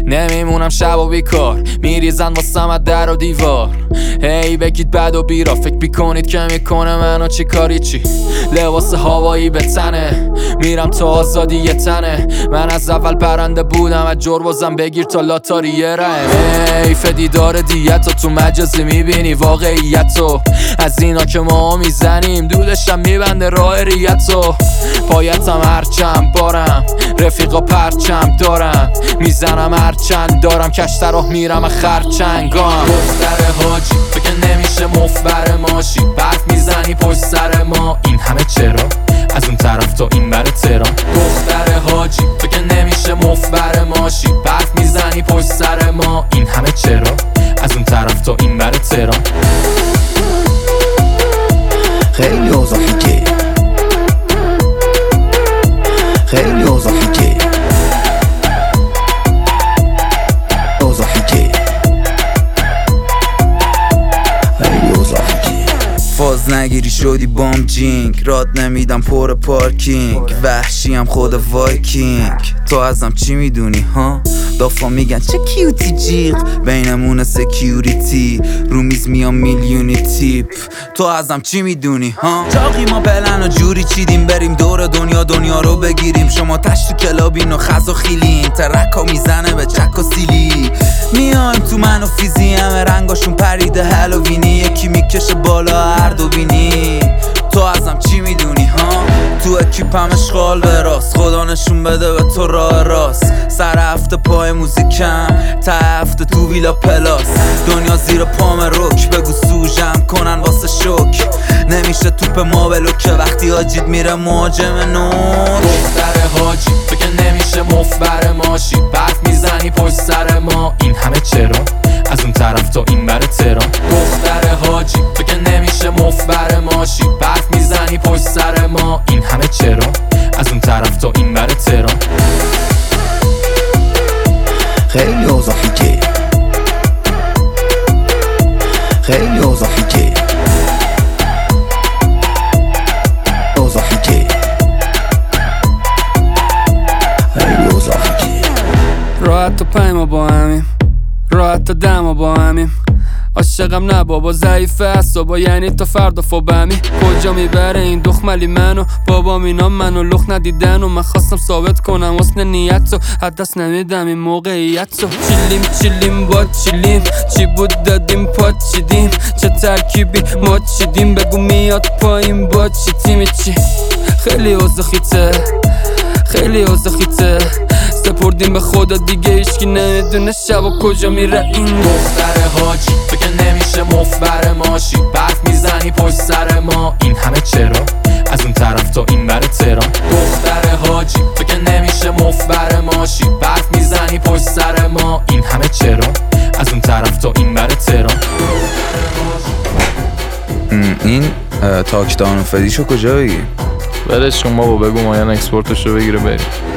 نمیمونم شب و بیکار، میریزن واسم از در و دیوار. هی بگید بد و بیرا، فکر بیکنید که میکنه منو چی کاری چی. لباس هوایی به تنه، میرم تا آزادی یه تنه. من از اول پرنده بودم، از جربازم بگیر تا لاتاریه رم. حیف دیدار دیتو، تو مجازی میبینی واقعیتو. از اینا که ما میزنیم دودشم میبنده راه ریتو. پایتم هرچند بارم، رفیقا پرچم دارم. میزنم هرچند دارم، کشت راه میرم خرچنگام. دختر حاجی فکر نمیشه مفبر ماشی. برف میزنی پشت سر ما، این همه چرا؟ از اون طرف تا این بر تهران. دختر حاجی فکر نمیشه مفبر ماشی. برف میزنی پشت سر ما، این همه چرا؟ از اون طرف تا این بر تهران. خیلی اوضاع فیکه، خیلی اوضاع فیکه، اوضاع فیکه، خیلی اوضاع فیکه. فاز نگیری شدی بام جینگ، راد نمیدم پر پارکینگ. وحشیم خود وایکینگ، تو ازم چی میدونی ها؟ دافا میگن چه کیوتی جیغ، بینمون سکیوریتی. رو میز میام میلیونی تیپ، تو ازم چی میدونی ها؟ چاقی ما پلن و جوری چیدیم، بریم دور دنیا رو بگیریم. شما تش تو کلابین و خز و خیلین، ترکا میزنه به چک و سیلی. میایم تو من و فیزی، همه رنگاشون پریده هالووینی. یکی میکشه بالا هر دو بینی، تو ازم چی میدونی ها؟ تو اکیپم اشغال به راست، خدا نشون بده به تو راه راست. سر هفته پای موزیکم، تا هفته تو ویلا پلاس. دنیا زیر پام روک، بگو سوژم کنن واسه شوک. نمیشه توپ ما بلوکه وقتی حاجید میره مهاجم نور. دختر حاجی فکر نمیشه مفبر ماشی. برف میزنی پشت سر ما، این همه چرا؟ از اون طرف تا این بر تهران. دختر حاجی فکر نمیشه مفبر ماشی. برف میزنی پشت سر ما، این همه چرا؟ از اون طرف تا این بر تهران. خیلی اوضاع فیکه، خیلی اوضاع فیکه، اوضاع فیکه، خیلی اوضاع فیکه. راحت تا پایما با همیم، راحت تا دما با همیم. عاشقم نه بابا ضعیفه اعصابا، یعنی تا فردا فوبمی. کجا میبره این دخملی منو؟ بابام اینا منو لخ ندیدن و من خواستم ثابت کنم حسن نیتو. از دست نمیدم این موقعیتو. چیلیم با چیلیم، چی بود دادیم پاچیدیم. چه ترکیبی ما چیدیم، بگو میاد پایین با چی تیمی چی. خیلی اوضاع خیته، خیلی اوضاع خیته. سپردیم به خدا دیگه هیچکی نمیدونه شب و کجا میره این. دختر حاجی فکر نمیشه مفبر ماشی. برف میزنی پشت سر ما، این همه چرا؟ از اون طرف تا این بر تهران. دختر حاجی فکر نمیشه مفبر ماشی. برف میزنی پشت سر ما، این همه چرا؟ از اون طرف تا این بر تهران. این تاکتان و فدیشو کجا بگی؟ ولش کن بابا، بگو مایان اکسپورتش رو بگیره بریم.